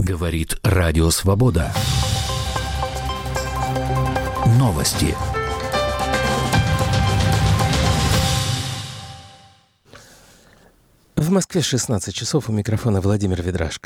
Говорит Радио Свобода. Новости. В Москве 16 часов, у микрофона Владимир Ведрашко.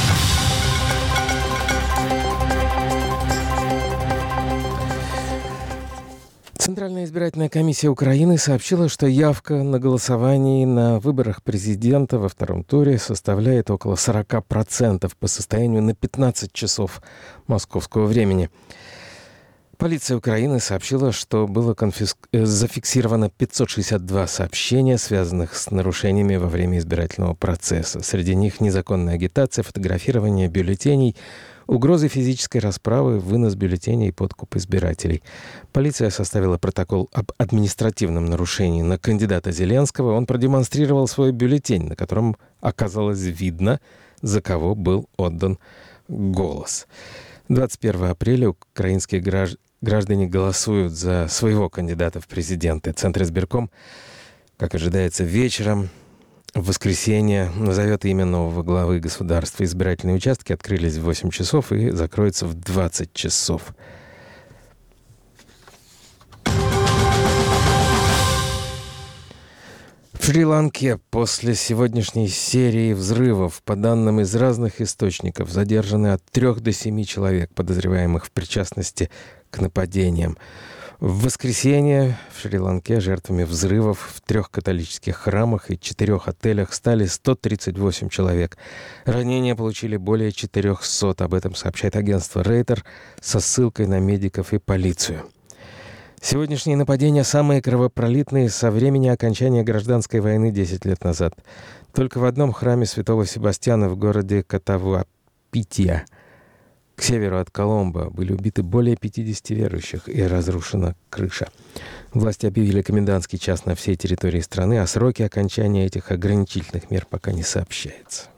Центральная избирательная комиссия Украины сообщила, что явка на голосовании на выборах президента во втором туре составляет около 40% по состоянию на 15 часов московского времени. Полиция Украины сообщила, что было зафиксировано 562 сообщения, связанных с нарушениями во время избирательного процесса. Среди них незаконная агитация, фотографирование бюллетеней, угрозы физической расправы, вынос бюллетеней и подкуп избирателей. Полиция составила протокол об административном нарушении на кандидата Зеленского. Он продемонстрировал свой бюллетень, на котором оказалось видно, за кого был отдан голос. 21 апреля украинские граждане голосуют за своего кандидата в президенты. Центр избирком, как ожидается, вечером в воскресенье назовет имя нового главы государства. Избирательные участки открылись в 8 часов и закроются в 20 часов. В Шри-Ланке после сегодняшней серии взрывов, по данным из разных источников, задержаны от 3 до 7 человек, подозреваемых в причастности к нападениям. В воскресенье в Шри-Ланке жертвами взрывов в 3 католических храмах и 4 отелях стали 138 человек. Ранения получили более 400. Об этом сообщает агентство Рейтер со ссылкой на медиков и полицию. Сегодняшние нападения самые кровопролитные со времени окончания гражданской войны 10 лет назад. Только в одном храме святого Себастьяна в городе Катавапития, к северу от Коломбо, были убиты более 50 верующих и разрушена крыша. Власти объявили комендантский час на всей территории страны, а сроки окончания этих ограничительных мер пока не сообщается.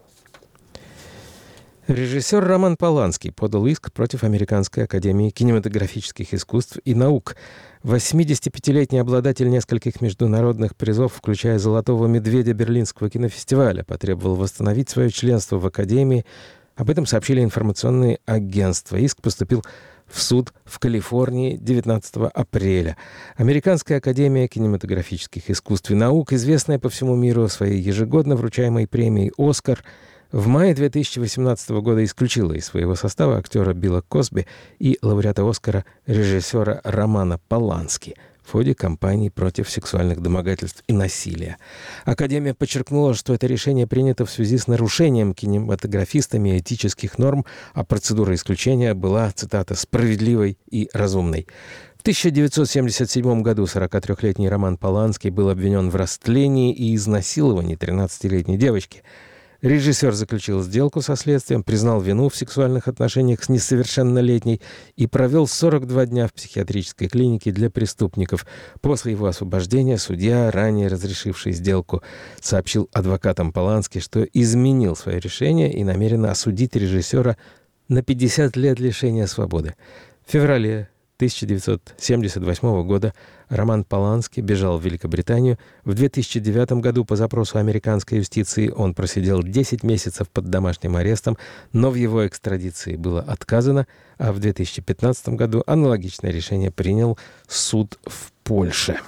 Режиссер Роман Поланский подал иск против Американской академии кинематографических искусств и наук. 85-летний обладатель нескольких международных призов, включая «Золотого медведя» Берлинского кинофестиваля, потребовал восстановить свое членство в академии. Об этом сообщили информационные агентства. Иск поступил в суд в Калифорнии 19 апреля. Американская академия кинематографических искусств и наук, известная по всему миру своей ежегодно вручаемой премией «Оскар», в мае 2018 года исключила из своего состава актера Билла Косби и лауреата «Оскара» режиссера Романа Полански в ходе кампании против сексуальных домогательств и насилия. Академия подчеркнула, что это решение принято в связи с нарушением кинематографистами этических норм, а процедура исключения была, цитата, «справедливой и разумной». В 1977 году 43-летний Роман Поланский был обвинен в растлении и изнасиловании 13-летней девочки. Режиссер заключил сделку со следствием, признал вину в сексуальных отношениях с несовершеннолетней и провел 42 дня в психиатрической клинике для преступников. После его освобождения судья, ранее разрешивший сделку, сообщил адвокатам Полански, что изменил свое решение и намерен осудить режиссера на 50 лет лишения свободы. В феврале 1978 года Роман Полански бежал в Великобританию. В 2009 году по запросу американской юстиции он просидел 10 месяцев под домашним арестом, но в его экстрадиции было отказано, а в 2015 году аналогичное решение принял суд в Польше.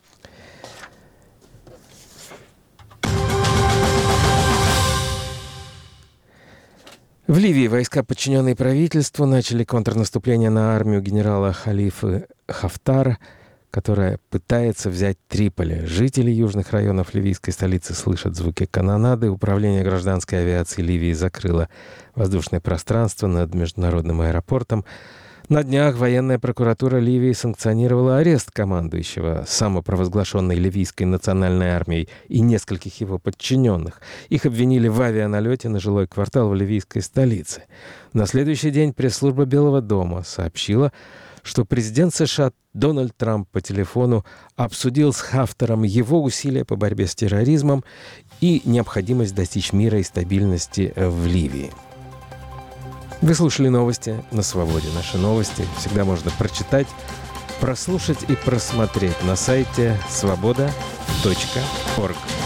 В Ливии войска, подчиненные правительству, начали контрнаступление на армию генерала Халифы Хафтара, которая пытается взять Триполи. Жители южных районов ливийской столицы слышат звуки канонады. Управление гражданской авиации Ливии закрыло воздушное пространство над международным аэропортом. На днях военная прокуратура Ливии санкционировала арест командующего самопровозглашенной ливийской национальной армией и нескольких его подчиненных. Их обвинили в авианалете на жилой квартал в ливийской столице. На следующий день пресс-служба Белого дома сообщила, что президент США Дональд Трамп по телефону обсудил с Хафтаром его усилия по борьбе с терроризмом и необходимость достичь мира и стабильности в Ливии. Вы слушали новости на Свободе. Наши новости всегда можно прочитать, прослушать и просмотреть на сайте svoboda.org.